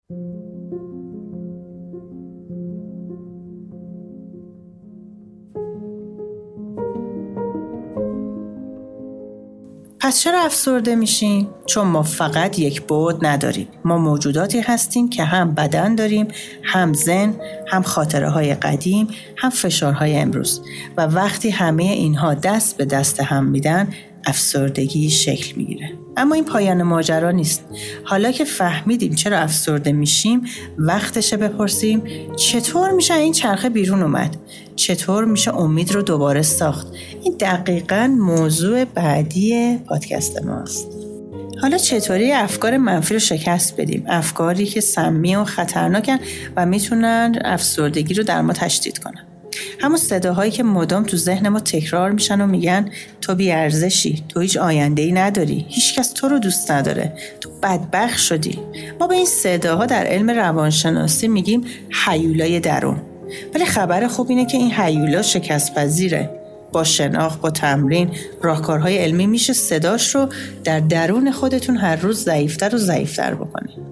پس چرا افسرده میشیم؟ چون ما فقط یک بعد نداریم. ما موجوداتی هستیم که هم بدن داریم، هم ذهن، هم خاطره های قدیم، هم فشارهای امروز. و وقتی همه اینها دست به دست هم میدن، افسردگی شکل میگیره. اما این پایان ماجرا نیست. حالا که فهمیدیم چرا افسرده میشیم، وقتشه بپرسیم چطور میشه این چرخه بیرون اومد؟ چطور میشه امید رو دوباره ساخت؟ این دقیقاً موضوع بعدی پادکست ماست. حالا چطوری افکار منفی رو شکست بدیم؟ افکاری که سمی و خطرناکن و میتونن افسردگی رو در ما تشدید کنن. همون صداهایی که مدام تو ذهن ما تکرار میشن و میگن تو بی‌ارزشی، تو هیچ آینده‌ای نداری، هیچکس تو رو دوست نداره، تو بدبخت شدی. ما به این صداها در علم روانشناسی میگیم هیولای درون. ولی خبر خوب اینه که این هیولا شکست پذیره. با شناخت، با تمرین، راهکارهای علمی میشه صداش رو در درون خودتون هر روز ضعیفتر و ضعیفتر بکنید.